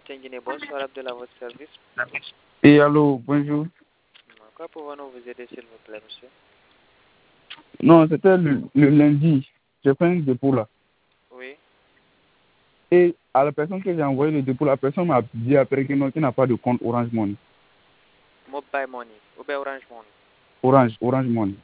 MTN Guinée, bonsoir Abdullah, votre service. Et allô, bonjour. Quoi pouvons-nous vous aider, s'il vous plaît, monsieur? Non, c'était le lundi. J'ai fait un dépôt là. Oui. Et à la personne que j'ai envoyé le dépôt, la personne m'a dit après que non, qu'il n'a pas de compte Orange Money. Mobile Money ou bien Orange Money? Orange Money.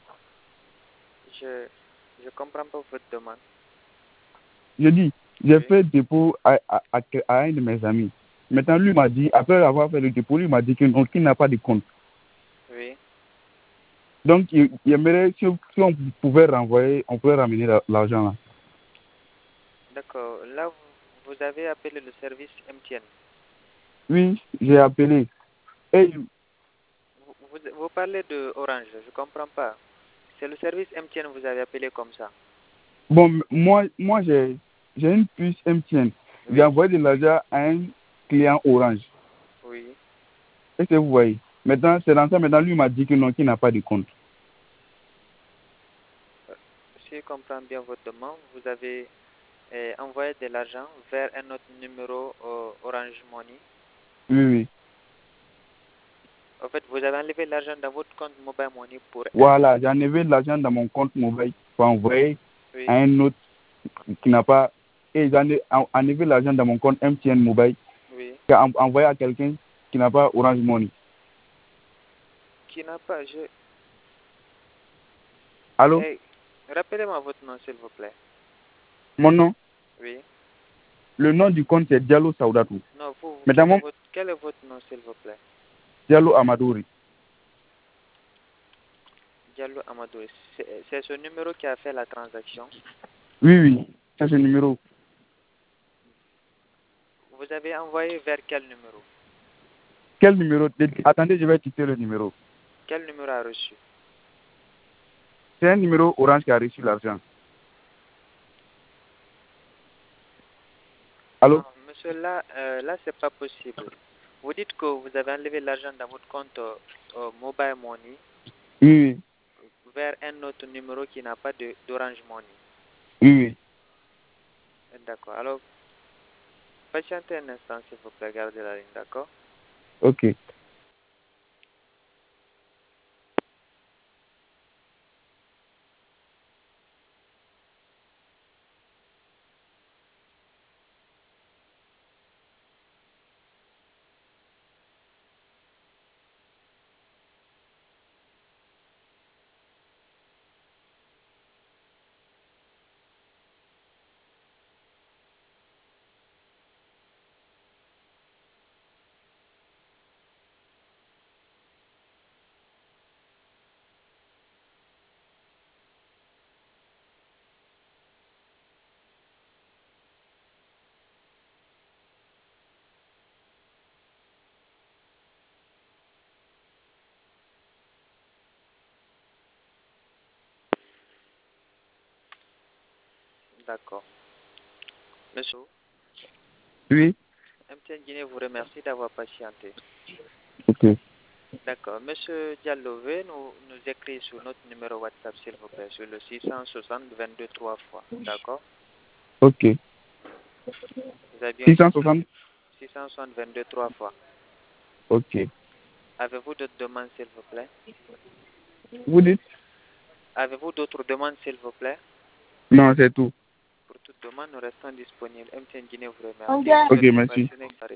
Je comprends pas votre demande. Je dis, j'ai Oui. fait dépôt à un de mes amis. Maintenant, lui m'a dit, après avoir fait le dépôt, lui m'a dit que non, qu'il n'a pas de compte. Oui. Donc, il aimerait, si on pouvait renvoyer, on pouvait ramener l'argent là. D'accord. Là, vous avez appelé le service MTN. Oui, j'ai appelé. Et Vous parlez de Orange, je comprends pas. C'est le service MTN, vous avez appelé comme ça. bon, moi j'ai une puce MTN. J'ai Oui. envoyé de l'argent à un client Orange. Oui. Est-ce que vous voyez? Maintenant, c'est dans ça, maintenant, lui m'a dit que non, qu'il n'a pas de compte. Si je comprends bien votre demande, vous avez envoyé de l'argent vers un autre numéro Orange Money. Oui, oui. En fait, vous avez enlevé l'argent dans votre compte Mobile Money pour... Voilà, j'ai enlevé de l'argent dans mon compte mobile pour envoyer Oui. à un autre qui n'a pas... Et j'ai enlevé l'argent dans mon compte MTN mobile Oui. qui a envoyé à quelqu'un qui n'a pas Orange Money. Qui n'a pas... Allô? Rappelez-moi votre nom, s'il vous plaît. Mon nom? Oui. Le nom du compte, c'est Diallo Saudatou. Non, Maintenant, quel est votre nom, s'il vous plaît? Diallo Amadouri. Diallo Amadou. C'est ce numéro qui a fait la transaction. Oui, oui, c'est ce numéro. Vous avez envoyé vers quel numéro? Quel numéro? Attendez, je vais quitter le numéro. Quel numéro a reçu? C'est un numéro Orange qui a reçu l'argent. Allô? Non, monsieur, là c'est pas possible. Vous dites que vous avez enlevé l'argent dans votre compte Mobile Money Oui, oui. vers un autre numéro qui n'a pas d'Orange Money. Oui, oui. D'accord. Alors, patientez un instant, s'il vous plaît, gardez la ligne, d'accord? Ok. D'accord. Monsieur, Oui. MTN Guinée vous remercie d'avoir patienté. Ok. D'accord. Monsieur Diallo, veuillez nous écrire sur notre numéro WhatsApp, s'il vous plaît, sur le 660 22 3 fois. D'accord? Ok. Vous avez bien 660. 660 22 3 fois. Ok. Avez-vous d'autres demandes, s'il vous plaît? Vous dites? Avez-vous d'autres demandes, s'il vous plaît? Non, c'est tout. Pour toute demande, nous restons disponibles. MTN Guinée vous remercie. Ok, merci. Passez une excellente